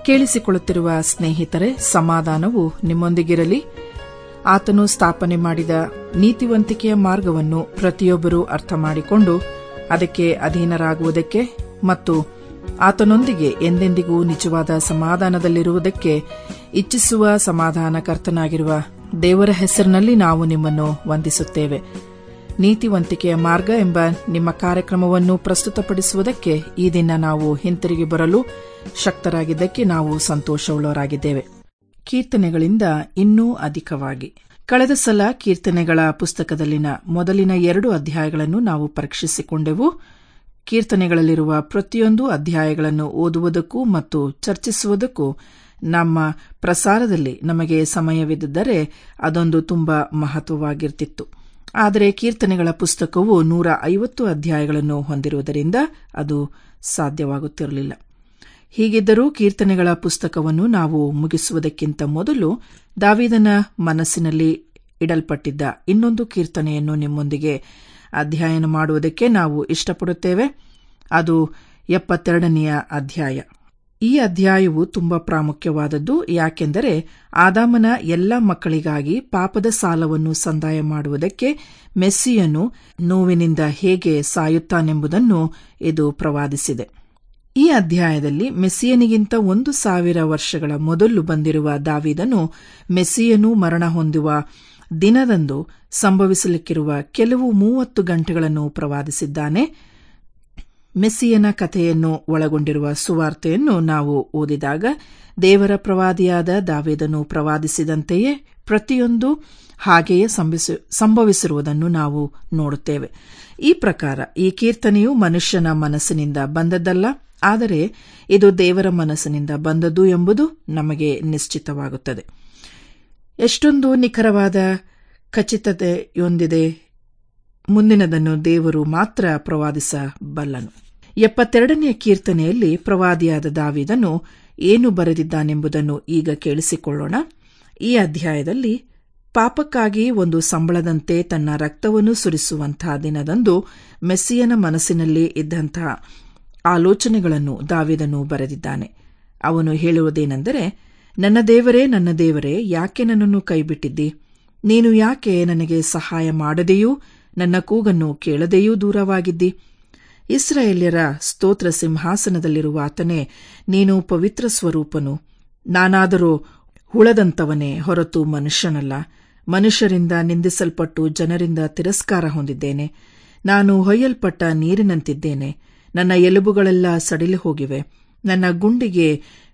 ಕೇಳಿಸಿಕೊಳ್ಳುತ್ತಿರುವ ಸ್ನೇಹಿತರೆ, ಸಮಾಧಾನವು ನಿಮ್ಮೊಂದಿಗಿರಲಿ. ಆತನು ಸ್ಥಾಪನೆ ಮಾಡಿದ ನೀತಿವಂತಿಕೆಯ ಮಾರ್ಗವನ್ನು ಪ್ರತಿಯೊಬ್ಬರೂ ಅರ್ಥ ಮಾಡಿಕೊಂಡು ಅದಕ್ಕೆ ಅಧೀನರಾಗುವುದಕ್ಕೆ ಮತ್ತು ಆತನೊಂದಿಗೆ ಎಂದೆಂದಿಗೂ ನಿಜವಾದ ಸಮಾಧಾನದಲ್ಲಿರುವುದಕ್ಕೆ ಇಚ್ಛಿಸುವ ಸಮಾಧಾನಕರ್ತನಾಗಿರುವ ದೇವರ ಹೆಸರಿನಲ್ಲಿ ನಾವು ನಿಮ್ಮನ್ನು ವಂದಿಸುತ್ತೇವೆ. ನೀತಿವಂತಿಕೆಯ ಮಾರ್ಗ ಎಂಬ ನಿಮ್ಮ ಕಾರ್ಯಕ್ರಮವನ್ನು ಪ್ರಸ್ತುತಪಡಿಸುವುದಕ್ಕೆ ಈ ದಿನ ನಾವು ಹಿಂತಿರುಗಿ ಬರಲು ಶಕ್ತರಾಗಿದ್ದಕ್ಕೆ ನಾವು ಸಂತೋಷವುಳ್ಳವರಾಗಿದ್ದೇವೆ. ಕೀರ್ತನೆಗಳಿಂದ ಇನ್ನೂ ಅಧಿಕವಾಗಿ. ಕಳೆದ ಸಲ ಕೀರ್ತನೆಗಳ ಪುಸ್ತಕದಲ್ಲಿನ ಮೊದಲಿನ 2 ಅಧ್ಯಾಯಗಳನ್ನು ನಾವು ಪರೀಕ್ಷಿಸಿಕೊಂಡೆವು. ಕೀರ್ತನೆಗಳಲ್ಲಿರುವ ಪ್ರತಿಯೊಂದು ಅಧ್ಯಾಯಗಳನ್ನು ಓದುವುದಕ್ಕೂ ಮತ್ತು ಚರ್ಚಿಸುವುದಕ್ಕೂ ನಮ್ಮ ಪ್ರಸಾರದಲ್ಲಿ ನಮಗೆ ಸಮಯವಿದ್ದರೆ ಅದೊಂದು ತುಂಬಾ ಮಹತ್ವವಾಗಿರ್ತಿತ್ತು. ಆದರೆ ಕೀರ್ತನೆಗಳ ಪುಸ್ತಕವು 150 ಅಧ್ಯಾಯಗಳನ್ನು ಹೊಂದಿರುವುದರಿಂದ ಅದು ಸಾಧ್ಯವಾಗುತ್ತಿರಲಿಲ್ಲ. ಹೀಗಿದ್ದರೂ ಕೀರ್ತನೆಗಳ ಪುಸ್ತಕವನ್ನು ನಾವು ಮುಗಿಸುವುದಕ್ಕಿಂತ ಮೊದಲು ದಾವೀದನ ಮನಸ್ಸಿನಲ್ಲಿ ಇಡಲ್ಪಟ್ಟಿದ್ದ ಇನ್ನೊಂದು ಕೀರ್ತನೆಯನ್ನು ನಿಮ್ಮೊಂದಿಗೆ ಅಧ್ಯಯನ ಮಾಡುವುದಕ್ಕೆ ನಾವು ಇಷ್ಟಪಡುತ್ತೇವೆ. ಅದು 72ನೆಯ ಅಧ್ಯಾಯ. ಈ ಅಧ್ಯಾಯವು ತುಂಬಾ ಪ್ರಾಮುಖ್ಯವಾದದ್ದು. ಯಾಕೆಂದರೆ ಆದಾಮನ ಎಲ್ಲ ಮಕ್ಕಳಿಗಾಗಿ ಪಾಪದ ಸಾಲವನ್ನು ಸಂದಾಯ ಮಾಡುವುದಕ್ಕೆ ಮೆಸ್ಸಿಯನು ನೋವಿನಿಂದ ಹೇಗೆ ಸಾಯುತ್ತಾನೆಂಬುದನ್ನು ಇದು ಪ್ರವಾದಿಸಿದೆ. ಈ ಅಧ್ಯಾಯದಲ್ಲಿ ಮೆಸ್ಸಿಯನಿಗಿಂತ 1000 ವರ್ಷಗಳ ಮೊದಲು ಬಂದಿರುವ ದಾವೀದನು ಮೆಸ್ಸಿಯನು ಮರಣ ಹೊಂದುವ ದಿನದಂದು ಸಂಭವಿಸಲಿಕ್ಕಿರುವ ಕೆಲವು 30 ಗಂಟೆಗಳನ್ನು ಪ್ರವಾದಿಸಿದ್ದಾನೆ. ಮೆಸ್ಸಿಯನ ಕಥೆಯನ್ನು ಒಳಗೊಂಡಿರುವ ಸುವಾರ್ತೆಯನ್ನು ನಾವು ಓದಿದಾಗ ದೇವರ ಪ್ರವಾದಿಯಾದ ದಾವೀದನು ಪ್ರವಾದಿಸಿದಂತೆಯೇ ಪ್ರತಿಯೊಂದು ಹಾಗೆಯೇ ಸಂಭವಿಸಿರುವುದನ್ನು ನಾವು ನೋಡುತ್ತೇವೆ. ಈ ಪ್ರಕಾರ ಈ ಕೀರ್ತನೆಯು ಮನುಷ್ಯನ ಮನಸ್ಸಿನಿಂದ ಬಂದದ್ದಲ್ಲ, ಆದರೆ ಇದು ದೇವರ ಮನಸ್ಸಿನಿಂದ ಬಂದದ್ದು ಎಂಬುದು ನಮಗೆ ನಿಶ್ಚಿತವಾಗುತ್ತದೆ. ಎಷ್ಟೊಂದು ನಿಖರವಾದ ಖಚಿತತೆಯೊಂದಿದೆ. ಮುಂದಿನದನ್ನು ದೇವರು ಮಾತ್ರ ಪ್ರವಾದಿಸಬಲ್ಲನು. 72ನೇ ಕೀರ್ತನೆಯಲ್ಲಿ ಪ್ರವಾದಿಯಾದ ದಾವೀದನು ಏನು ಬರೆದಿದ್ದಾನೆಂಬುದನ್ನು ಈಗ ಕೇಳಿಸಿಕೊಳ್ಳೋಣ. ಈ ಅಧ್ಯಾಯದಲ್ಲಿ ಪಾಪಕ್ಕಾಗಿ ಒಂದು ಸಂಬಳದಂತೆ ತನ್ನ ರಕ್ತವನ್ನು ಸುರಿಸುವಂತಹ ದಿನದಂದು ಮೆಸ್ಸಿಯನ ಮನಸ್ಸಿನಲ್ಲಿ ಇದ್ದಂತಹ ಆಲೋಚನೆಗಳನ್ನು ದಾವೀದನು ಬರೆದಿದ್ದಾನೆ. ಅವನು ಹೇಳುವುದೇನೆಂದರೆ, ನನ್ನ ದೇವರೇ, ಯಾಕೆ ನನ್ನನ್ನು ಕೈಬಿಟ್ಟಿದ್ದಿ? ನೀನು ಯಾಕೆ ನನಗೆ ಸಹಾಯ ಮಾಡದೆಯೂ ನನ್ನ ಕೂಗನ್ನು ಕೇಳದೆಯೂ ದೂರವಾಗಿದ್ದಿ? ಇಸ್ರಾಯೇಲ್ಯರ ಸ್ತೋತ್ರ ಸಿಂಹಾಸನದಲ್ಲಿರುವ ಆತನೇ, ನೀನು ಪವಿತ್ರ ಸ್ವರೂಪನು. ನಾನಾದರೂ ಹುಳದಂತವನೇ ಹೊರತು ಮನುಷ್ಯನಲ್ಲ. ಮನುಷ್ಯರಿಂದ ನಿಂದಿಸಲ್ಪಟ್ಟು ಜನರಿಂದ ತಿರಸ್ಕಾರ ಹೊಂದಿದ್ದೇನೆ. ನಾನು ಹೊಯ್ಯಲ್ಪಟ್ಟ ನೀರಿನಂತಿದ್ದೇನೆ. ನನ್ನ ಎಲುಬುಗಳೆಲ್ಲ ಸಡಿಲಿ ಹೋಗಿವೆ. ನನ್ನ ಗುಂಡಿಗೆ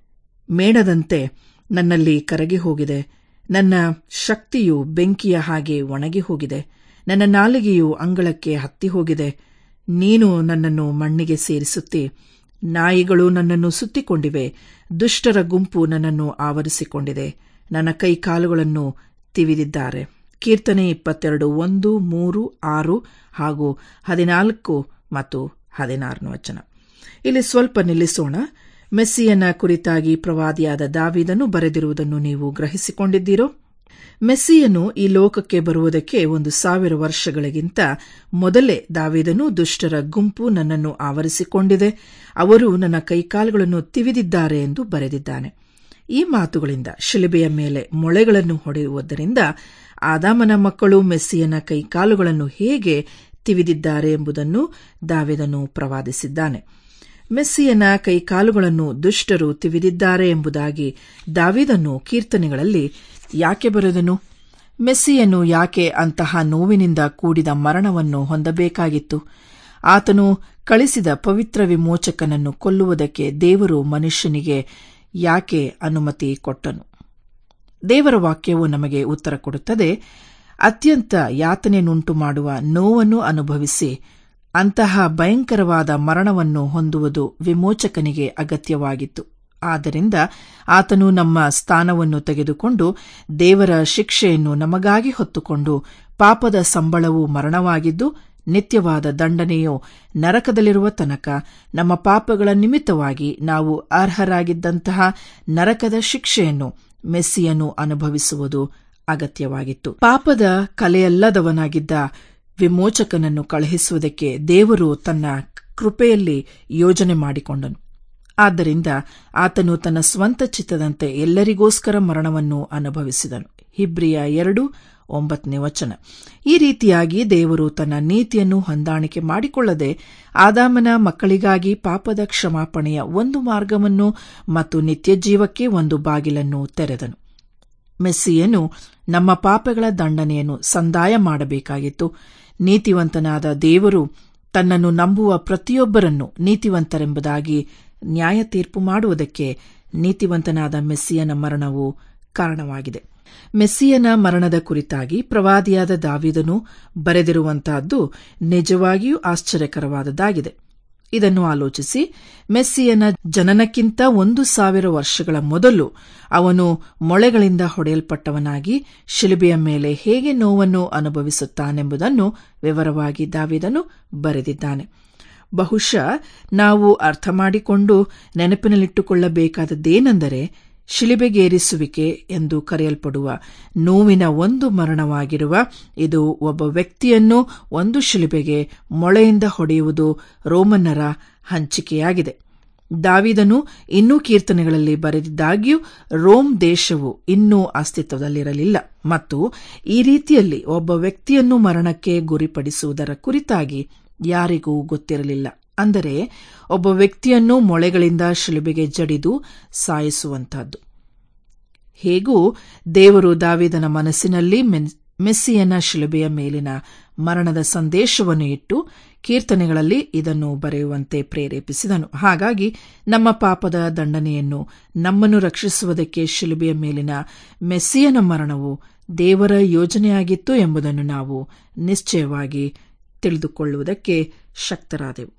ಮೇಣದಂತೆ ನನ್ನಲ್ಲಿ ಕರಗಿ ಹೋಗಿದೆ. ನನ್ನ ಶಕ್ತಿಯು ಬೆಂಕಿಯ ಹಾಗೆ ಒಣಗಿ ಹೋಗಿದೆ. ನನ್ನ ನಾಲಿಗೆಯು ಅಂಗಳಕ್ಕೆ ಹತ್ತಿ ಹೋಗಿದೆ. ನೀನು ನನ್ನನ್ನು ಮಣ್ಣಿಗೆ ಸೇರಿಸುತ್ತಿ. ನಾಯಿಗಳು ನನ್ನನ್ನು ಸುತ್ತಿಕೊಂಡಿವೆ. ದುಷ್ಟರ ಗುಂಪು ನನ್ನನ್ನು ಆವರಿಸಿಕೊಂಡಿದೆ. ನನ್ನ ಕೈ ಕಾಲುಗಳನ್ನು ತಿವಿದಿದ್ದಾರೆ. ಕೀರ್ತನೆ 22, 1, 3, 6 ಹಾಗೂ 14 ಮತ್ತು 16 ವಚನ. ಇಲ್ಲಿ ಸ್ವಲ್ಪ ನಿಲ್ಲಿಸೋಣ. ಮೆಸ್ಸಿಯನ ಕುರಿತಾಗಿ ಪ್ರವಾದಿಯಾದ ದಾವೀದನು ಬರೆದಿರುವುದನ್ನು ನೀವು ಗ್ರಹಿಸಿಕೊಂಡಿದ್ದೀರೋ? ಮೆಸ್ಸಿಯನು ಈ ಲೋಕಕ್ಕೆ ಬರುವುದಕ್ಕೆ 1000 ವರ್ಷಗಳಿಗಿಂತ ಮೊದಲೇ ದಾವೀದನು ದುಷ್ಟರ ಗುಂಪು ನನ್ನನ್ನು ಆವರಿಸಿಕೊಂಡಿದೆ, ಅವರು ನನ್ನ ಕೈಕಾಲುಗಳನ್ನು ತಿವಿದಿದ್ದಾರೆ ಎಂದು ಬರೆದಿದ್ದಾನೆ. ಈ ಮಾತುಗಳಿಂದ ಶಿಲುಬೆಯ ಮೇಲೆ ಮೊಳೆಗಳನ್ನು ಹೊಡೆಯುವುದರಿಂದ ಆದಾಮನ ಮಕ್ಕಳು ಮೆಸ್ಸಿಯನ ಕೈಕಾಲುಗಳನ್ನು ಹೇಗೆ ತಿವಿದಿದ್ದಾರೆ ಎಂಬುದನ್ನು ದಾವೀದನು ಪ್ರವಾದಿಸಿದ್ದಾನೆ. ಮೆಸ್ಸಿಯನ ಕೈಕಾಲುಗಳನ್ನು ದುಷ್ಟರು ತಿವಿದಿದ್ದಾರೆ ಎಂಬುದಾಗಿ ದಾವೀದನು ಕೀರ್ತನೆಗಳಲ್ಲಿ ಯಾಕೆ ಬರೆದನು? ಮೆಸ್ಸಿಯನು ಯಾಕೆ ಅಂತಹ ನೋವಿನಿಂದ ಕೂಡಿದ ಮರಣವನ್ನು ಹೊಂದಬೇಕಾಗಿತ್ತು? ಆತನು ಕಳಿಸಿದ ಪವಿತ್ರ ವಿಮೋಚಕನನ್ನು ಕೊಲ್ಲುವುದಕ್ಕೆ ದೇವರು ಮನುಷ್ಯನಿಗೆ ಯಾಕೆ ಅನುಮತಿ ಕೊಟ್ಟನು? ದೇವರ ವಾಕ್ಯವು ನಮಗೆ ಉತ್ತರ ಕೊಡುತ್ತದೆ. ಅತ್ಯಂತ ಯಾತನೆಯನ್ನುಂಟು ಮಾಡುವ ನೋವನ್ನು ಅನುಭವಿಸಿ ಅಂತಹ ಭಯಂಕರವಾದ ಮರಣವನ್ನು ಹೊಂದುವುದು ವಿಮೋಚಕನಿಗೆ ಅಗತ್ಯವಾಗಿತ್ತು. ಆದ್ದರಿಂದ ಆತನು ನಮ್ಮ ಸ್ಥಾನವನ್ನು ತೆಗೆದುಕೊಂಡು ದೇವರ ಶಿಕ್ಷೆಯನ್ನು ನಮಗಾಗಿ ಹೊತ್ತುಕೊಂಡು, ಪಾಪದ ಸಂಬಳವು ಮರಣವಾಗಿದ್ದು ನಿತ್ಯವಾದ ದಂಡನೆಯು ನರಕದಲ್ಲಿರುವ ತನಕ ನಮ್ಮ ಪಾಪಗಳ ನಿಮಿತ್ತವಾಗಿ ನಾವು ಅರ್ಹರಾಗಿದ್ದಂತಹ ನರಕದ ಶಿಕ್ಷೆಯನ್ನು ಮೆಸ್ಸಿಯನು ಅನುಭವಿಸುವುದು ಅಗತ್ಯವಾಗಿತ್ತು. ಪಾಪದ ಕಲೆಯಲ್ಲದವನಾಗಿದ್ದ ವಿಮೋಚಕನನ್ನು ಕಳುಹಿಸುವುದಕ್ಕೆ ದೇವರು ತನ್ನ ಕೃಪೆಯಲ್ಲಿ ಯೋಜನೆ ಮಾಡಿಕೊಂಡನು. ಆದ್ದರಿಂದ ಆತನು ತನ್ನ ಸ್ವಂತ ಚಿತ್ತದಂತೆ ಎಲ್ಲರಿಗೋಸ್ಕರ ಮರಣವನ್ನು ಅನುಭವಿಸಿದನು. ಹಿಬ್ರಿಯ 2:9. ಈ ರೀತಿಯಾಗಿ ದೇವರು ತನ್ನ ನೀತಿಯನ್ನು ಹೊಂದಾಣಿಕೆ ಮಾಡಿಕೊಳ್ಳದೆ ಆದಾಮನ ಮಕ್ಕಳಿಗಾಗಿ ಪಾಪದ ಕ್ಷಮಾಪಣೆಯ ಒಂದು ಮಾರ್ಗವನ್ನು ಮತ್ತು ನಿತ್ಯಜೀವಕ್ಕೆ ಒಂದು ಬಾಗಿಲನ್ನು ತೆರೆದನು. ಮೆಸ್ಸಿಯನು ನಮ್ಮ ಪಾಪಗಳ ದಂಡನೆಯನ್ನು ಸಂದಾಯ ಮಾಡಬೇಕಾಗಿತ್ತು. ನೀತಿವಂತನಾದ ದೇವರು ತನ್ನನ್ನು ನಂಬುವ ಪ್ರತಿಯೊಬ್ಬರನ್ನು ನೀತಿವಂತರೆಂಬುದಾಗಿ ನ್ಯಾಯ ತೀರ್ಪು ಮಾಡುವುದಕ್ಕೆ ನೀತಿವಂತನಾದ ಮೆಸ್ಸಿಯನ ಮರಣವು ಕಾರಣವಾಗಿದೆ. ಮೆಸ್ಸಿಯನ ಮರಣದ ಕುರಿತಾಗಿ ಪ್ರವಾದಿಯಾದ ದಾವೀದನು ಬರೆದಿರುವಂತಹದ್ದು ನಿಜವಾಗಿಯೂ ಆಶ್ಚರ್ಯಕರವಾದದ್ದಾಗಿದೆ. ಇದನ್ನು ಆಲೋಚಿಸಿ. ಮೆಸ್ಸಿಯನ ಜನನಕ್ಕಿಂತ 1,000 ವರ್ಷಗಳ ಮೊದಲು ಅವನು ಮೊಳೆಗಳಿಂದ ಹೊಡೆಯಲ್ಪಟ್ಟವನಾಗಿ ಶಿಲುಬೆಯ ಮೇಲೆ ಹೇಗೆ ನೋವನ್ನು ಅನುಭವಿಸುತ್ತಾನೆಂಬುದನ್ನು ವಿವರವಾಗಿ ದಾವೀದನು ಬರೆದಿದ್ದಾನೆ. ಬಹುಶಃ ನಾವು ಅರ್ಥ ಮಾಡಿಕೊಂಡು ನೆನಪಿನಲ್ಲಿಟ್ಟುಕೊಳ್ಳಬೇಕಾದದ್ದೇನೆಂದರೆ, ಶಿಲುಬೆಗೇರಿಸುವಿಕೆ ಎಂದು ಕರೆಯಲ್ಪಡುವ ನೋವಿನ ಒಂದು ಮರಣವಾಗಿರುವ ಇದು ಒಬ್ಬ ವ್ಯಕ್ತಿಯನ್ನು ಒಂದು ಶಿಲುಬೆಗೆ ಮೊಳೆಯಿಂದ ಹೊಡೆಯುವುದು ರೋಮನ್ನರ ಹಂಚಿಕೆಯಾಗಿದೆ. ದಾವೀದನು ಇನ್ನೂ ಕೀರ್ತನೆಗಳಲ್ಲಿ ಬರೆದಿದ್ದಾಗ್ಯೂ ರೋಮ್ ದೇಶವು ಇನ್ನೂ ಅಸ್ತಿತ್ವದಲ್ಲಿರಲಿಲ್ಲ ಮತ್ತು ಈ ರೀತಿಯಲ್ಲಿ ಒಬ್ಬ ವ್ಯಕ್ತಿಯನ್ನು ಮರಣಕ್ಕೆ ಗುರಿಪಡಿಸುವುದರ ಕುರಿತಾಗಿ ಯಾರಿಗೂ ಗೊತ್ತಿರಲಿಲ್ಲ. ಅಂದರೆ ಒಬ್ಬ ವ್ಯಕ್ತಿಯನ್ನು ಮೊಳೆಗಳಿಂದ ಶಿಲುಬೆಗೆ ಜಡಿದು ಸಾಯಿಸುವಂತಹದ್ದು. ಹೇಗೂ ದೇವರು ದಾವೀದನ ಮನಸ್ಸಿನಲ್ಲಿ ಮೆಸ್ಸಿಯನ ಶಿಲುಬೆಯ ಮೇಲಿನ ಮರಣದ ಸಂದೇಶವನ್ನು ಇಟ್ಟು ಕೀರ್ತನೆಗಳಲ್ಲಿ ಇದನ್ನು ಬರೆಯುವಂತೆ ಪ್ರೇರೇಪಿಸಿದನು. ಹಾಗಾಗಿ ನಮ್ಮ ಪಾಪದ ದಂಡನೆಯನ್ನು ನಮ್ಮನ್ನು ರಕ್ಷಿಸುವುದಕ್ಕೆ ಶಿಲುಬೆಯ ಮೇಲಿನ ಮೆಸ್ಸಿಯನ ಮರಣವು ದೇವರ ಯೋಜನೆಯಾಗಿತ್ತು ಎಂಬುದನ್ನು ನಾವು ನಿಶ್ಚಯವಾಗಿ ತಿಳಿದುಕೊಳ್ಳುವುದಕ್ಕೆ ಶಕ್ತರಾದೆವು.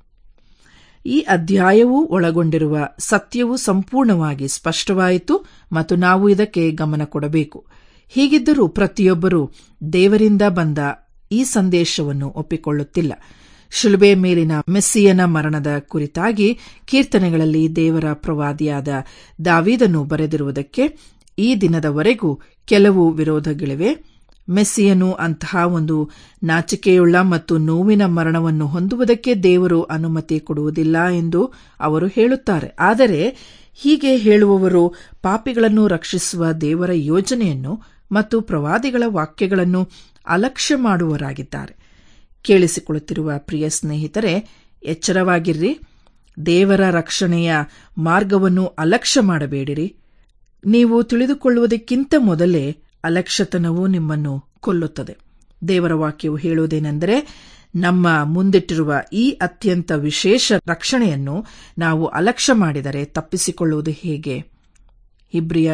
ಈ ಅಧ್ಯಾಯವೂ ಒಳಗೊಂಡಿರುವ ಸತ್ಯವು ಸಂಪೂರ್ಣವಾಗಿ ಸ್ಪಷ್ಟವಾಯಿತು ಮತ್ತು ನಾವು ಇದಕ್ಕೆ ಗಮನ ಕೊಡಬೇಕು. ಹೀಗಿದ್ದರೂ ಪ್ರತಿಯೊಬ್ಬರೂ ದೇವರಿಂದ ಬಂದ ಈ ಸಂದೇಶವನ್ನು ಒಪ್ಪಿಕೊಳ್ಳುತ್ತಿಲ್ಲ. ಶಿಲುಬೆಯ ಮೇಲಿನ ಮೆಸ್ಸಿಯನ ಮರಣದ ಕುರಿತಾಗಿ ಕೀರ್ತನೆಗಳಲ್ಲಿ ದೇವರ ಪ್ರವಾದಿಯಾದ ದಾವೀದನು ಬರೆದಿರುವುದಕ್ಕೆ ಈ ದಿನದವರೆಗೂ ಕೆಲವು ವಿರೋಧಗಳಿವೆ. ಮೆಸ್ಸಿಯನು ಅಂತಹ ಒಂದು ನಾಚಿಕೆಯುಳ್ಳ ಮತ್ತು ನೋವಿನ ಮರಣವನ್ನು ಹೊಂದುವುದಕ್ಕೆ ದೇವರು ಅನುಮತಿ ಕೊಡುವುದಿಲ್ಲ ಎಂದು ಅವರು ಹೇಳುತ್ತಾರೆ. ಆದರೆ ಹೀಗೆ ಹೇಳುವವರು ಪಾಪಿಗಳನ್ನು ರಕ್ಷಿಸುವ ದೇವರ ಯೋಜನೆಯನ್ನು ಮತ್ತು ಪ್ರವಾದಿಗಳ ವಾಕ್ಯಗಳನ್ನು ಅಲಕ್ಷ್ಯ ಮಾಡುವವರಾಗಿದ್ದಾರೆ. ಕೇಳಿಸಿಕೊಳ್ಳುತ್ತಿರುವ ಪ್ರಿಯ ಸ್ನೇಹಿತರೆ, ಎಚ್ಚರವಾಗಿರ್ರಿ. ದೇವರ ರಕ್ಷಣೆಯ ಮಾರ್ಗವನ್ನು ಅಲಕ್ಷ್ಯ ಮಾಡಬೇಡಿರಿ. ನೀವು ತಿಳಿದುಕೊಳ್ಳುವುದಕ್ಕಿಂತ ಮೊದಲೇ ಅಲಕ್ಷ್ಯತನವು ನಿಮ್ಮನ್ನು ಕೊಲ್ಲುತ್ತದೆ. ದೇವರ ವಾಕ್ಯವು ಹೇಳುವುದೇನೆಂದರೆ, ನಮ್ಮ ಮುಂದಿಟ್ಟಿರುವ ಈ ಅತ್ಯಂತ ವಿಶೇಷ ರಕ್ಷಣೆಯನ್ನು ನಾವು ಅಲಕ್ಷ್ಯ ಮಾಡಿದರೆ ತಪ್ಪಿಸಿಕೊಳ್ಳುವುದು ಹೇಗೆ? ಹಿಬ್ರಿಯ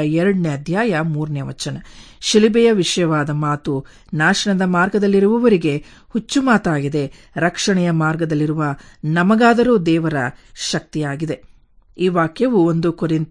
2:3. ಶಿಲುಬೆಯ ವಿಷಯವಾದ ಮಾತು ನಾಶನದ ಮಾರ್ಗದಲ್ಲಿರುವವರಿಗೆ ಹುಚ್ಚು ಮಾತಾಗಿದೆ, ರಕ್ಷಣೆಯ ಮಾರ್ಗದಲ್ಲಿರುವ ನಮಗಾದರೂ ದೇವರ ಶಕ್ತಿಯಾಗಿದೆ. ಈ ವಾಕ್ಯವು 1 ಕೊರಿಂಥ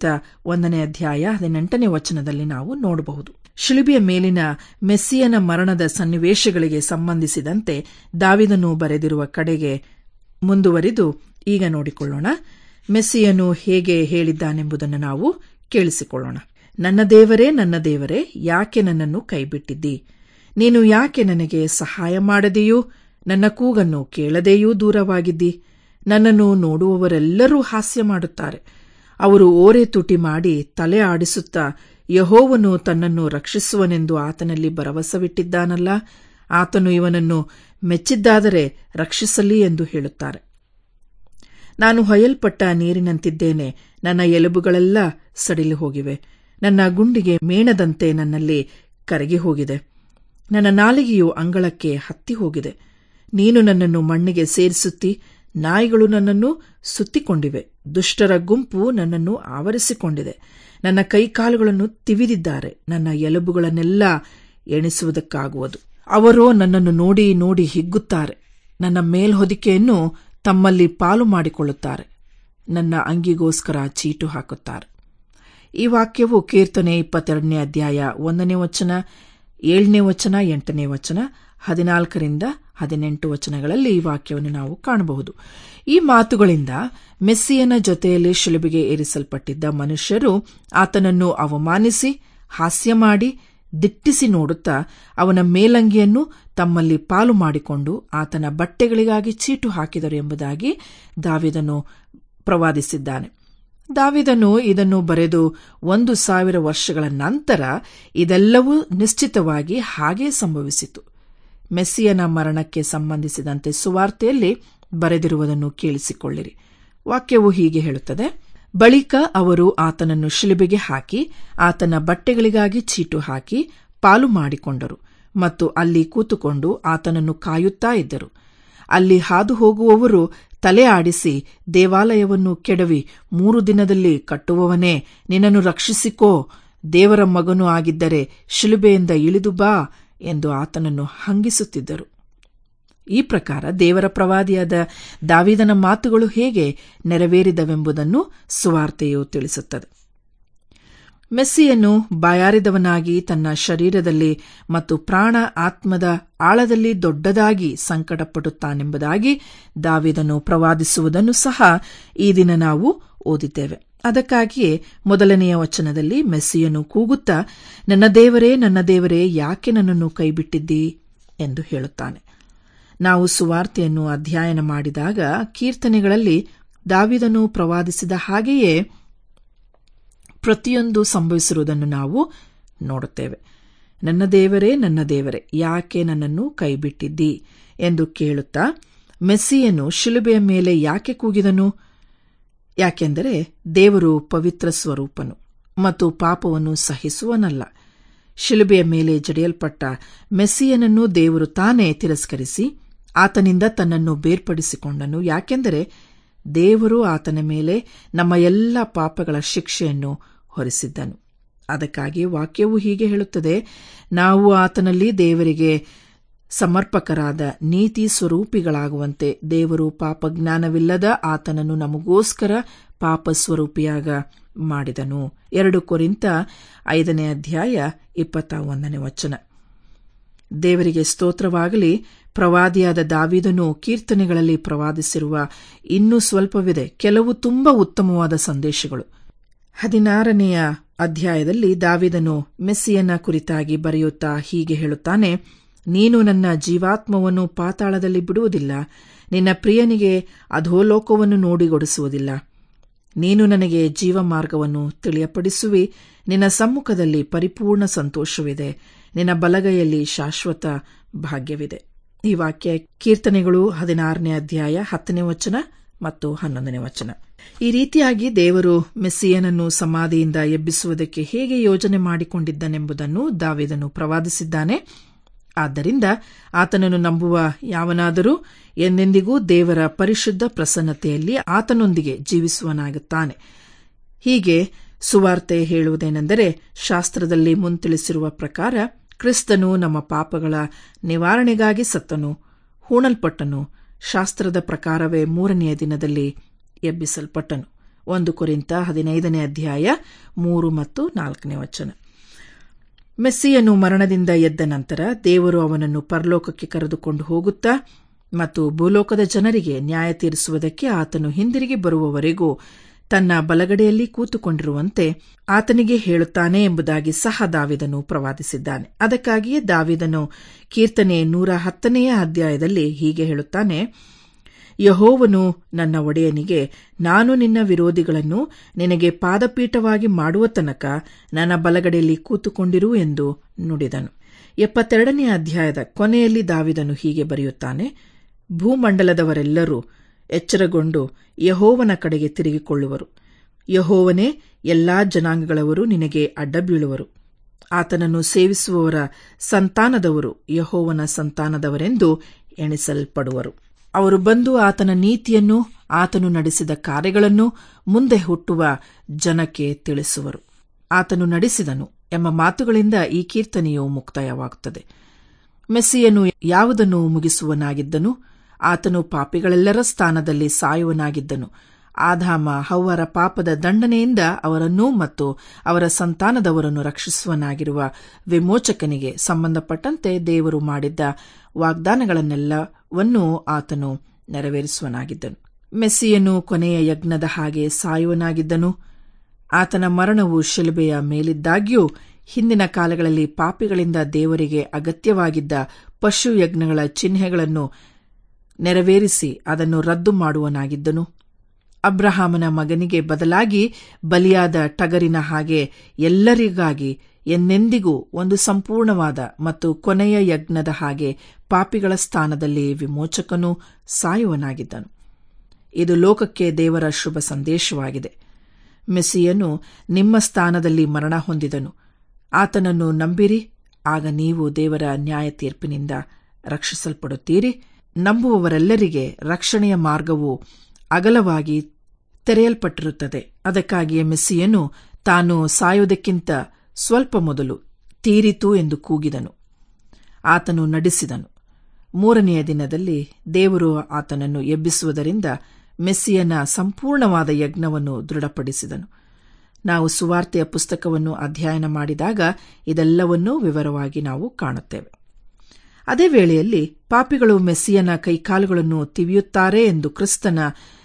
1:18 ನಾವು ನೋಡಬಹುದು. ಶಿಲುಬೆಯ ಮೇಲಿನ ಮೆಸ್ಸಿಯನ ಮರಣದ ಸನ್ನಿವೇಶಗಳಿಗೆ ಸಂಬಂಧಿಸಿದಂತೆ ದಾವೀದನು ಬರೆದಿರುವ ಕಡೆಗೆ ಮುಂದುವರಿದು ಈಗ ನೋಡಿಕೊಳ್ಳೋಣ. ಮೆಸ್ಸಿಯನು ಹೇಗೆ ಹೇಳಿದ್ದಾನೆಂಬುದನ್ನು ನಾವು ಕೇಳಿಸಿಕೊಳ್ಳೋಣ. ನನ್ನ ದೇವರೇ, ನನ್ನ ದೇವರೇ, ಯಾಕೆ ನನ್ನನ್ನು ಕೈಬಿಟ್ಟಿದ್ದಿ? ನೀನು ಯಾಕೆ ನನಗೆ ಸಹಾಯ ಮಾಡದೆಯೂ ನನ್ನ ಕೂಗನ್ನು ಕೇಳದೆಯೂ ದೂರವಾಗಿದ್ದಿ? ನನ್ನನ್ನು ನೋಡುವವರೆಲ್ಲರೂ ಹಾಸ್ಯ ಮಾಡುತ್ತಾರೆ. ಅವರು ಓರೆ ತುಟಿ ಮಾಡಿ ತಲೆ ಆಡಿಸುತ್ತಾ, ಯೆಹೋವನು ತನ್ನನ್ನು ರಕ್ಷಿಸುವನೆಂದು ಆತನಲ್ಲಿ ಭರವಸವಿಟ್ಟಿದ್ದಾನಲ್ಲ, ಆತನು ಇವನನ್ನು ಮೆಚ್ಚಿದ್ದಾದರೆ ರಕ್ಷಿಸಲಿ ಎಂದು ಹೇಳುತ್ತಾರೆ. ನಾನು ಹೊಯ್ಯಲ್ಪಟ್ಟ ನೀರಿನಂತಿದ್ದೇನೆ, ನನ್ನ ಎಲುಬುಗಳೆಲ್ಲ ಸಡಿಲಿ ಹೋಗಿವೆ. ನನ್ನ ಗುಂಡಿಗೆ ಮೇಣದಂತೆ ನನ್ನಲ್ಲಿ ಕರಗಿ ಹೋಗಿದೆ. ನನ್ನ ನಾಲಿಗೆಯು ಅಂಗಳಕ್ಕೆ ಹತ್ತಿ ಹೋಗಿದೆ. ನೀನು ನನ್ನನ್ನು ಮಣ್ಣಿಗೆ ಸೇರಿಸುತ್ತಿ, ನಾಯಿಗಳು ನನ್ನನ್ನು ಸುತ್ತಿಕೊಂಡಿವೆ. ದುಷ್ಟರ ಗುಂಪು ನನ್ನನ್ನು ಆವರಿಸಿಕೊಂಡಿದೆ. ನನ್ನ ಕೈಕಾಲುಗಳನ್ನು ತಿವಿದಿದ್ದಾರೆ. ನನ್ನ ಎಲುಬುಗಳನ್ನೆಲ್ಲ ಎಣಿಸುವುದಕ್ಕಾಗುವುದು. ಅವರು ನನ್ನನ್ನು ನೋಡಿ ನೋಡಿ ಹಿಗ್ಗುತ್ತಾರೆ. ನನ್ನ ಮೇಲ್ಹೊದಿಕೆಯನ್ನು ತಮ್ಮಲ್ಲಿ ಪಾಲು ಮಾಡಿಕೊಳ್ಳುತ್ತಾರೆ. ನನ್ನ ಅಂಗಿಗೋಸ್ಕರ ಚೀಟು ಹಾಕುತ್ತಾರೆ. ಈ ವಾಕ್ಯವು ಕೀರ್ತನೆ 22ನೇ ಅಧ್ಯಾಯ 1ನೇ ವಚನ, 7ನೇ ವಚನ, 8ನೇ ವಚನ, 14-18 ಈ ವಾಕ್ಯವನ್ನು ನಾವು ಕಾಣಬಹುದು. ಈ ಮಾತುಗಳಿಂದ ಮೆಸ್ಸಿಯನ ಜೊತೆಯಲ್ಲಿ ಶಿಲುಬೆಗೆ ಏರಿಸಲ್ಪಟ್ಟಿದ್ದ ಮನುಷ್ಯರು ಆತನನ್ನು ಅವಮಾನಿಸಿ, ಹಾಸ್ಯ ಮಾಡಿ, ದಿಟ್ಟಿಸಿ ನೋಡುತ್ತಾ ಅವನ ಮೇಲಂಗಿಯನ್ನು ತಮ್ಮಲ್ಲಿ ಪಾಲು ಮಾಡಿಕೊಂಡು ಆತನ ಬಟ್ಟೆಗಳಿಗಾಗಿ ಚೀಟು ಹಾಕಿದರು ಎಂಬುದಾಗಿ ದಾವೀದನು ಪ್ರವಾದಿಸಿದ್ದಾನೆ. ದಾವೀದನು ಇದನ್ನು ಬರೆದು 1000 ವರ್ಷಗಳ ನಂತರ ಇದೆಲ್ಲವೂ ನಿಶ್ಚಿತವಾಗಿ ಹಾಗೇ ಸಂಭವಿಸಿತು. ಮೆಸ್ಸಿಯನ ಮರಣಕ್ಕೆ ಸಂಬಂಧಿಸಿದಂತೆ ಸುವಾರ್ತೆಯಲ್ಲಿ ಬರೆದಿರುವುದನ್ನು ಕೇಳಿಸಿಕೊಳ್ಳಿರಿ. ವಾಕ್ಯವು ಹೀಗೆ ಹೇಳುತ್ತದೆ: ಬಳಿಕ ಅವರು ಆತನನ್ನು ಶಿಲುಬೆಗೆ ಹಾಕಿ ಆತನ ಬಟ್ಟೆಗಳಿಗಾಗಿ ಚೀಟು ಹಾಕಿ ಪಾಲು ಮಾಡಿಕೊಂಡರು ಮತ್ತು ಅಲ್ಲಿ ಕೂತುಕೊಂಡು ಆತನನ್ನು ಕಾಯುತ್ತಾ ಇದ್ದರು. ಅಲ್ಲಿ ಹಾದು ಹೋಗುವವರು ತಲೆ ಆಡಿಸಿ, ದೇವಾಲಯವನ್ನು ಕೆಡವಿ 3 ದಿನದಲ್ಲಿ ಕಟ್ಟುವವನೇ, ನಿನ್ನನ್ನು ರಕ್ಷಿಸಿಕೋ, ದೇವರ ಮಗನೂ ಆಗಿದ್ದರೆ ಶಿಲುಬೆಯಿಂದ ಇಳಿದು ಬಾ ಎಂದು ಆತನನ್ನು ಹಂಗಿಸುತ್ತಿದ್ದರು. ಈ ಪ್ರಕಾರ ದೇವರ ಪ್ರವಾದಿಯಾದ ದಾವೀದನ ಮಾತುಗಳು ಹೇಗೆ ನೆರವೇರಿದವೆಂಬುದನ್ನು ಸುವಾರ್ತೆಯು ತಿಳಿಸುತ್ತದೆ. ಮೆಸ್ಸಿಯನು ಬಾಯಾರಿದವನಾಗಿ ತನ್ನ ಶರೀರದಲ್ಲಿ ಮತ್ತು ಪ್ರಾಣ ಆತ್ಮದ ಆಳದಲ್ಲಿ ದೊಡ್ಡದಾಗಿ ಸಂಕಟಪಡುತ್ತಾನೆಂಬುದಾಗಿ ದಾವೀದನು ಪ್ರವಾದಿಸುವುದನ್ನು ಸಹ ಈ ದಿನ ನಾವು ಓದಿದ್ದೇವೆ. ಅದಕ್ಕಾಗಿಯೇ 1ನೇ ವಚನದಲ್ಲಿ ಮೆಸ್ಸಿಯನು ಕೂಗುತ್ತಾ, ನನ್ನ ದೇವರೇ, ನನ್ನ ದೇವರೇ, ಯಾಕೆ ನನ್ನನ್ನು ಕೈಬಿಟ್ಟಿದ್ದೀ ಎಂದು ಹೇಳುತ್ತಾನೆ. ನಾವು ಸುವಾರ್ತೆಯನ್ನು ಅಧ್ಯಯನ ಮಾಡಿದಾಗ ಕೀರ್ತನೆಗಳಲ್ಲಿ ದಾವೀದನು ಪ್ರವಾದಿಸಿದ ಹಾಗೆಯೇ ಪ್ರತಿಯೊಂದು ಸಂಭವಿಸಿರುವುದನ್ನು ನಾವು ನೋಡುತ್ತೇವೆ. ನನ್ನ ದೇವರೇ, ನನ್ನ ದೇವರೇ, ಯಾಕೆ ನನ್ನನ್ನು ಕೈಬಿಟ್ಟಿದ್ದೀ ಎಂದು ಕೇಳುತ್ತಾ ಮೆಸ್ಸಿಯನು ಶಿಲುಬೆಯ ಮೇಲೆ ಯಾಕೆ ಕೂಗಿದನು? ಯಾಕೆಂದರೆ ದೇವರು ಪವಿತ್ರ ಸ್ವರೂಪನು ಮತ್ತು ಪಾಪವನ್ನು ಸಹಿಸುವನಲ್ಲ. ಶಿಲುಬೆಯ ಮೇಲೆ ಜಡಿಯಲ್ಪಟ್ಟ ಮೆಸ್ಸಿಯನನ್ನು ದೇವರು ತಾನೇ ತಿರಸ್ಕರಿಸಿ ಆತನಿಂದ ತನ್ನನ್ನು ಬೇರ್ಪಡಿಸಿಕೊಂಡನು. ಯಾಕೆಂದರೆ ದೇವರು ಆತನ ಮೇಲೆ ನಮ್ಮ ಎಲ್ಲ ಪಾಪಗಳ ಶಿಕ್ಷೆಯನ್ನು ಹೊರಿಸಿದ್ದನು. ಅದಕ್ಕಾಗಿ ವಾಕ್ಯವು ಹೀಗೆ ಹೇಳುತ್ತದೆ: ನಾವು ಆತನಲ್ಲಿ ದೇವರಿಗೆ ಸಮರ್ಪಕರಾದ ನೀತಿ ಸ್ವರೂಪಿಗಳಾಗುವಂತೆ ದೇವರು ಪಾಪಜ್ಞಾನವಿಲ್ಲದ ಆತನನ್ನು ನಮಗೋಸ್ಕರ ಪಾಪ ಸ್ವರೂಪಿಯಾಗ ಮಾಡಿದನು. 2 ಕೊರಿಂಥ 5ನೇ ಅಧ್ಯಾಯ 21ನೇ ವಚನ. ದೇವರಿಗೆ ಸ್ತೋತ್ರವಾಗಲಿ. ಪ್ರವಾದಿಯಾದ ದಾವೀದನು ಕೀರ್ತನೆಗಳಲ್ಲಿ ಪ್ರವಾದಿಸಿರುವ ಇನ್ನೂ ಸ್ವಲ್ಪವಿದೆ, ಕೆಲವು ತುಂಬಾ ಉತ್ತಮವಾದ ಸಂದೇಶಗಳು. 16ನೆಯ ಅಧ್ಯಾಯದಲ್ಲಿ ದಾವೀದನು ಮೆಸ್ಸಿಯನ ಕುರಿತಾಗಿ ಬರೆಯುತ್ತಾ ಹೀಗೆ ಹೇಳುತ್ತಾನೆ: ನೀನು ನನ್ನ ಜೀವಾತ್ಮವನ್ನು ಪಾತಾಳದಲ್ಲಿ ಬಿಡುವುದಿಲ್ಲ, ನಿನ್ನ ಪ್ರಿಯನಿಗೆ ಅಧೋಲೋಕವನ್ನು ನೋಡಿಗೊಡಿಸುವುದಿಲ್ಲ. ನೀನು ನನಗೆ ಜೀವಮಾರ್ಗವನ್ನು ತಿಳಿಯಪಡಿಸುವಿ, ನಿನ್ನ ಸಮ್ಮುಖದಲ್ಲಿ ಪರಿಪೂರ್ಣ ಸಂತೋಷವಿದೆ, ನಿನ್ನ ಬಲಗೈಯಲ್ಲಿ ಶಾಶ್ವತ ಭಾಗ್ಯವಿದೆ. ಈ ವಾಕ್ಯ ಕೀರ್ತನೆಗಳು 16ನೇ ಅಧ್ಯಾಯ 10ನೇ ವಚನ ಮತ್ತು 11ನೇ ವಚನ. ಈ ರೀತಿಯಾಗಿ ದೇವರು ಮೆಸ್ಸಿಯನನ್ನು ಸಮಾಧಿಯಿಂದ ಎಬ್ಬಿಸುವುದಕ್ಕೆ ಹೇಗೆ ಯೋಜನೆ ಮಾಡಿಕೊಂಡಿದ್ದನೆಂಬುದನ್ನು ದಾವೀದನು ಪ್ರವಾದಿಸಿದ್ದಾನೆ. ಆದ್ದರಿಂದ ಆತನನ್ನು ನಂಬುವ ಯಾವನಾದರೂ ಎಂದೆಂದಿಗೂ ದೇವರ ಪರಿಶುದ್ಧ ಪ್ರಸನ್ನತೆಯಲ್ಲಿ ಆತನೊಂದಿಗೆ ಜೀವಿಸುವನಾಗುತ್ತಾನೆ. ಹೀಗೆ ಸುವಾರ್ತೆ ಹೇಳುವುದೇನೆಂದರೆ, ಶಾಸ್ತ್ರದಲ್ಲಿ ಮುಂತಿಳಿಸಿರುವ ಪ್ರಕಾರ ಕ್ರಿಸ್ತನು ನಮ್ಮ ಪಾಪಗಳ ನಿವಾರಣೆಗಾಗಿ ಸತ್ತನು, ಹೂಣಲ್ಪಟ್ಟನು, ಶಾಸ್ತ್ರದ ಪ್ರಕಾರವೇ 3ನೆಯ ದಿನದಲ್ಲಿ ಎಬ್ಬಿಸಲ್ಪಟ್ಟನು. 1 ಕೊರಿಂಥ 15ನೇ ಅಧ್ಯಾಯ 3 ಮತ್ತು 4ನೇ ವಚನ. ಮೆಸ್ಸಿಯನು ಮರಣದಿಂದ ಎದ್ದ ನಂತರ ದೇವರು ಅವನನ್ನು ಪರಲೋಕಕ್ಕೆ ಕರೆದುಕೊಂಡು ಹೋಗುತ್ತಾ ಮತ್ತು ಭೂಲೋಕದ ಜನರಿಗೆ ನ್ಯಾಯ ತೀರಿಸುವುದಕ್ಕೆ ಆತನು ಹಿಂದಿರುಗಿ ಬರುವವರೆಗೂ ತನ್ನ ಬಲಗಡೆಯಲ್ಲಿ ಕೂತುಕೊಂಡಿರುವಂತೆ ಆತನಿಗೆ ಹೇಳುತ್ತಾನೆ ಎಂಬುದಾಗಿ ಸಹ ದಾವೀದನು ಪ್ರವಾದಿಸಿದ್ದಾನೆ. ಅದಕ್ಕಾಗಿಯೇ ದಾವೀದನು ಕೀರ್ತನೆ 110ನೆಯ ಅಧ್ಯಾಯದಲ್ಲಿ ಹೀಗೆ ಹೇಳುತ್ತಾನೆ: ಯೆಹೋವನು ನನ್ನ ಒಡೆಯನಿಗೆ, ನಾನು ನಿನ್ನ ವಿರೋಧಿಗಳನ್ನು ನಿನಗೆ ಪಾದಪೀಠವಾಗಿ ಮಾಡುವ ತನಕ ನನ್ನ ಬಲಗಡೆಯಲ್ಲಿ ಕೂತುಕೊಂಡಿರು ಎಂದು ನುಡಿದನು. 72ನೇ ಅಧ್ಯಾಯದ ಕೊನೆಯಲ್ಲಿ ದಾವೀದನು ಹೀಗೆ ಬರೆಯುತ್ತಾನೆ: ಭೂಮಂಡಲದವರೆಲ್ಲರೂ ಎಚ್ಚರಗೊಂಡು ಯೆಹೋವನ ಕಡೆಗೆ ತಿರುಗಿಕೊಳ್ಳುವರು. ಯೆಹೋವನೇ, ಎಲ್ಲಾ ಜನಾಂಗಗಳವರು ನಿನಗೆ ಅಡ್ಡಬೀಳುವರು. ಆತನನ್ನು ಸೇವಿಸುವವರ ಸಂತಾನದವರು ಯೆಹೋವನ ಸಂತಾನದವರೆಂದು ಎಣಿಸಲ್ಪಡುವರು. ಅವರು ಬಂದು ಆತನ ನೀತಿಯನ್ನು, ಆತನು ನಡೆಸಿದ ಕಾರ್ಯಗಳನ್ನು ಮುಂದೆ ಹುಟ್ಟುವ ಜನಕ್ಕೆ ತಿಳಿಸುವರು. ಆತನು ನಡೆಸಿದನು ಎಂಬ ಮಾತುಗಳಿಂದ ಈ ಕೀರ್ತನೆಯು ಮುಕ್ತಾಯವಾಗುತ್ತದೆ. ಮೆಸ್ಸಿಯನು ಯಾವುದನ್ನು ಮುಗಿಸುವನಾಗಿದ್ದನು? ಆತನು ಪಾಪಿಗಳೆಲ್ಲರ ಸ್ಥಾನದಲ್ಲಿ ಸಾಯುವನಾಗಿದ್ದನು. ಆದಾಮ ಹವ್ವರ ಪಾಪದ ದಂಡನೆಯಿಂದ ಅವರನ್ನೂ ಮತ್ತು ಅವರ ಸಂತಾನದವರನ್ನು ರಕ್ಷಿಸುವನಾಗಿರುವ ವಿಮೋಚಕನಿಗೆ ಸಂಬಂಧಪಟ್ಟಂತೆ ದೇವರು ಮಾಡಿದ್ದ ವಾಗ್ದಾನಗಳನ್ನೆಲ್ಲವನ್ನೂ ಆತನು ನೆರವೇರಿಸುವನಾಗಿದ್ದನು. ಮೆಸ್ಸಿಯನು ಕೊನೆಯ ಯಜ್ಞದ ಹಾಗೆ ಸಾಯುವನಾಗಿದ್ದನು. ಆತನ ಮರಣವು ಶಿಲುಬೆಯ ಮೇಲಿದ್ದಾಗ್ಯೂ ಹಿಂದಿನ ಕಾಲಗಳಲ್ಲಿ ಪಾಪಿಗಳಿಂದ ದೇವರಿಗೆ ಅಗತ್ಯವಾಗಿದ್ದ ಪಶು ಯಜ್ಞಗಳ ಚಿಹ್ನೆಗಳನ್ನು ನೆರವೇರಿಸಿ ಅದನ್ನು ರದ್ದು ಮಾಡುವನಾಗಿದ್ದನು. ಅಬ್ರಹಾಮನ ಮಗನಿಗೆ ಬದಲಾಗಿ ಬಲಿಯಾದ ಟಗರಿನ ಹಾಗೆ ಎಲ್ಲರಿಗಾಗಿ ಎಂದೆಂದಿಗೂ ಒಂದು ಸಂಪೂರ್ಣವಾದ ಮತ್ತು ಕೊನೆಯ ಯಜ್ಞದ ಹಾಗೆ ಪಾಪಿಗಳ ಸ್ಥಾನದಲ್ಲಿ ವಿಮೋಚಕನು ಸಾಯುವನಾಗಿದ್ದನು. ಇದು ಲೋಕಕ್ಕೆ ದೇವರ ಶುಭ ಸಂದೇಶವಾಗಿದೆ. ಮೆಸ್ಸಿಯನು ನಿಮ್ಮ ಸ್ಥಾನದಲ್ಲಿ ಮರಣ ಹೊಂದಿದನು. ಆತನನ್ನು ನಂಬಿರಿ, ಆಗ ನೀವು ದೇವರ ನ್ಯಾಯ ತೀರ್ಪಿನಿಂದ ರಕ್ಷಿಸಲ್ಪಡುತ್ತೀರಿ. ನಂಬುವವರೆಲ್ಲರಿಗೆ ರಕ್ಷಣೆಯ ಮಾರ್ಗವು ಅಗಲವಾಗಿ ತೆರೆಯಲ್ಪಟ್ಟಿರುತ್ತದೆ. ಅದಕ್ಕಾಗಿಯೇ ಮೆಸ್ಸಿಯನು ತಾನು ಸಾಯುವುದಕ್ಕಿಂತ ಸ್ವಲ್ಪ ಮೊದಲು ತೀರಿತು ಎಂದು ಕೂಗಿದನು. ಆತನು ನಡೆಸಿದನು. 3ನೆಯ ದಿನದಲ್ಲಿ ದೇವರು ಆತನನ್ನು ಎಬ್ಬಿಸುವುದರಿಂದ ಮೆಸ್ಸಿಯನ ಸಂಪೂರ್ಣವಾದ ಯಜ್ಞವನ್ನು ದೃಢಪಡಿಸಿದನು. ನಾವು ಸುವಾರ್ತೆಯ ಪುಸ್ತಕವನ್ನು ಅಧ್ಯಯನ ಮಾಡಿದಾಗ ಇದೆಲ್ಲವನ್ನೂ ವಿವರವಾಗಿ ನಾವು ಕಾಣುತ್ತೇವೆ. ಅದೇ ವೇಳೆಯಲ್ಲಿ ಪಾಪಿಗಳು ಮೆಸ್ಸಿಯನ ಕೈಕಾಲುಗಳನ್ನು ತಿವಿಯುತ್ತಾರೆ ಎಂದು ಕ್ರಿಸ್ತನ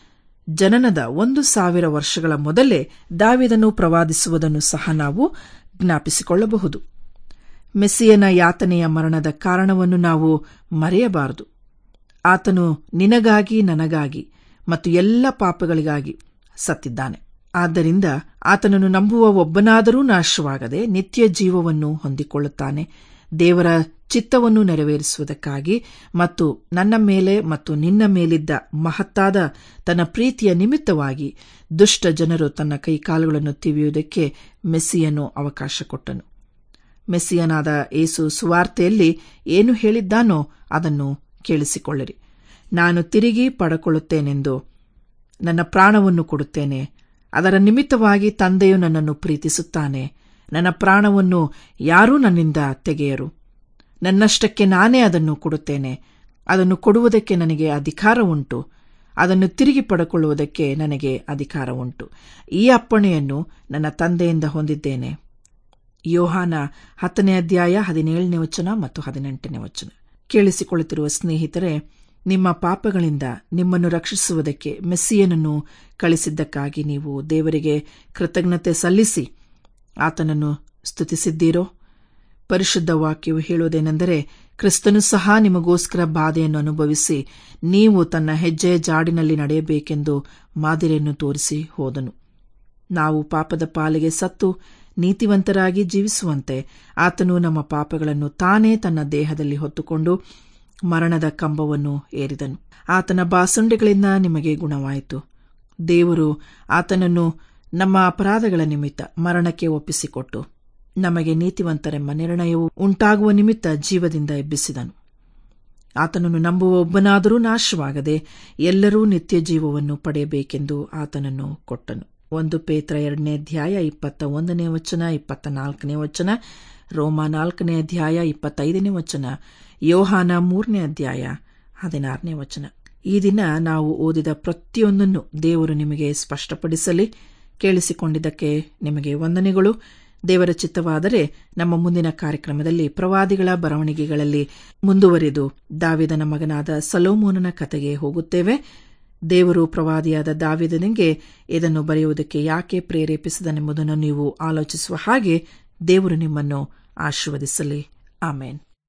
ಜನನದ 1000 ವರ್ಷಗಳ ಮೊದಲೇ ದಾವೀದನು ಪ್ರವಾದಿಸುವುದನ್ನು ಸಹ ನಾವು ಜ್ಞಾಪಿಸಿಕೊಳ್ಳಬಹುದು. ಮೆಸ್ಸಿಯನ ಯಾತನೆಯ ಮರಣದ ಕಾರಣವನ್ನು ನಾವು ಮರೆಯಬಾರದು. ಆತನು ನಿನಗಾಗಿ, ನನಗಾಗಿ ಮತ್ತು ಎಲ್ಲ ಪಾಪಗಳಿಗಾಗಿ ಸತ್ತಿದ್ದಾನೆ. ಆದ್ದರಿಂದ ಆತನನ್ನು ನಂಬುವ ಒಬ್ಬನಾದರೂ ನಾಶವಾಗದೆ ನಿತ್ಯ ಜೀವವನ್ನು ಹೊಂದಿಕೊಳ್ಳುತ್ತಾನೆ. ದೇವರ ಚಿತ್ತವನ್ನು ನೆರವೇರಿಸುವುದಕ್ಕಾಗಿ ಮತ್ತು ನನ್ನ ಮೇಲೆ ಮತ್ತು ನಿನ್ನ ಮೇಲಿದ್ದ ಮಹತ್ತಾದ ತನ್ನ ಪ್ರೀತಿಯ ನಿಮಿತ್ತವಾಗಿ ದುಷ್ಟ ಜನರು ತನ್ನ ಕೈಕಾಲುಗಳನ್ನು ತಿವಿಯುವುದಕ್ಕೆ ಮೆಸ್ಸಿಯನು ಅವಕಾಶ ಕೊಟ್ಟನು. ಮೆಸ್ಸಿಯನಾದ ಯೇಸು ಸುವಾರ್ತೆಯಲ್ಲಿ ಏನು ಹೇಳಿದ್ದಾನೋ ಅದನ್ನು ಕೇಳಿಸಿಕೊಳ್ಳಿರಿ. ನಾನು ತಿರುಗಿ ಪಡಕೊಳ್ಳುತ್ತೇನೆಂದು ನನ್ನ ಪ್ರಾಣವನ್ನು ಕೊಡುತ್ತೇನೆ. ಅದರ ನಿಮಿತ್ತವಾಗಿ ತಂದೆಯು ನನ್ನನ್ನು ಪ್ರೀತಿಸುತ್ತಾನೆ. ನನ್ನ ಪ್ರಾಣವನ್ನು ಯಾರೂ ನನ್ನಿಂದ ತೆಗೆಯರು. ನನ್ನಷ್ಟಕ್ಕೆ ನಾನೇ ಅದನ್ನು ಕೊಡುತ್ತೇನೆ. ಅದನ್ನು ಕೊಡುವುದಕ್ಕೆ ನನಗೆ ಅಧಿಕಾರ ಉಂಟು. ಅದನ್ನು ತಿರುಗಿ ಪಡೆದುಕೊಳ್ಳುವುದಕ್ಕೆ ನನಗೆ ಅಧಿಕಾರ ಉಂಟು. ಈ ಅಪ್ಪಣೆಯನ್ನು ನನ್ನ ತಂದೆಯಿಂದ ಹೊಂದಿದ್ದೇನೆ. ಯೋಹಾನ 10ನೇ ಅಧ್ಯಾಯ 17ನೇ ವಚನ ಮತ್ತು 18ನೇ ವಚನ. ಕೇಳಿಸಿಕೊಳ್ಳುತ್ತಿರುವ ಸ್ನೇಹಿತರೆ, ನಿಮ್ಮ ಪಾಪಗಳಿಂದ ನಿಮ್ಮನ್ನು ರಕ್ಷಿಸುವುದಕ್ಕೆ ಮೆಸ್ಸಿಯನನ್ನು ಕಳಿಸಿದ್ದಕ್ಕಾಗಿ ನೀವು ದೇವರಿಗೆ ಕೃತಜ್ಞತೆ ಸಲ್ಲಿಸಿ ಆತನನ್ನು ಸ್ತುತಿಸಿದ್ದೀರೋ? ಪರಿಶುದ್ಧ ವಾಕ್ಯವು ಹೇಳುವುದೇನೆಂದರೆ, ಕ್ರಿಸ್ತನು ಸಹ ನಿಮಗೋಸ್ಕರ ಬಾಧೆಯನ್ನು ಅನುಭವಿಸಿ ನೀವು ತನ್ನ ಹೆಜ್ಜೆಯ ಜಾಡಿನಲ್ಲಿ ನಡೆಯಬೇಕೆಂದು ಮಾದರಿಯನ್ನು ತೋರಿಸಿ ಹೋದನು. ನಾವು ಪಾಪದ ಪಾಲಿಗೆ ಸತ್ತು ನೀತಿವಂತರಾಗಿ ಜೀವಿಸುವಂತೆ ಆತನು ನಮ್ಮ ಪಾಪಗಳನ್ನು ತಾನೇ ತನ್ನ ದೇಹದಲ್ಲಿ ಹೊತ್ತುಕೊಂಡು ಮರಣದ ಕಂಬವನ್ನು ಏರಿದನು. ಆತನ ಬಾಸುಂಡೆಗಳಿಂದ ನಿಮಗೆ ಗುಣವಾಯಿತು. ದೇವರು ಆತನನ್ನು ನಮ್ಮ ಅಪರಾಧಗಳ ನಿಮಿತ್ತ ಮರಣಕ್ಕೆ ಒಪ್ಪಿಸಿಕೊಟ್ಟು ನಮಗೆ ನೀತಿವಂತರೆಂಬ ನಿರ್ಣಯವು ಉಂಟಾಗುವ ನಿಮಿತ್ತ ಜೀವದಿಂದ ಎಬ್ಬಿಸಿದನು. ಆತನನ್ನು ನಂಬುವ ಒಬ್ಬನಾದರೂ ನಾಶವಾಗದೆ ಎಲ್ಲರೂ ನಿತ್ಯ ಜೀವವನ್ನು ಪಡೆಯಬೇಕೆಂದು ಆತನನ್ನು ಕೊಟ್ಟನು. 1 ಪೇತ್ರ 2ನೇ ಅಧ್ಯಾಯ 21ನೇ ವಚನ, 24ನೇ ವಚನ, ರೋಮ 4ನೇ ಅಧ್ಯಾಯ 25ನೇ ವಚನ, ಯೋಹಾನ 3ನೇ ಅಧ್ಯಾಯ 16ನೇ ವಚನ. ಈ ದಿನ ನಾವು ಓದಿದ ಪ್ರತಿಯೊಂದನ್ನು ದೇವರು ನಿಮಗೆ ಸ್ಪಷ್ಟಪಡಿಸಲಿ. ಕೇಳಿಸಿಕೊಂಡಿದ್ದಕ್ಕೆ ನಿಮಗೆ ವಂದನೆಗಳು. ದೇವರ ಚಿತ್ತವಾದರೆ ನಮ್ಮ ಮುಂದಿನ ಕಾರ್ಯಕ್ರಮದಲ್ಲಿ ಪ್ರವಾದಿಗಳ ಬರವಣಿಗೆಗಳಲ್ಲಿ ಮುಂದುವರಿದು ದಾವೀದನ ಮಗನಾದ ಸೊಲೊಮೋನನ ಕತೆಗೆ ಹೋಗುತ್ತೇವೆ. ದೇವರು ಪ್ರವಾದಿಯಾದ ದಾವೀದನಿಗೆ ಇದನ್ನು ಬರೆಯುವುದಕ್ಕೆ ಯಾಕೆ ಪ್ರೇರೇಪಿಸಿದನೆಂಬುದನ್ನು ನೀವು ಆಲೋಚಿಸುವ ಹಾಗೆ ದೇವರು ನಿಮ್ಮನ್ನು ಆಶೀರ್ವದಿಸಲಿ. ಆಮೇನ್.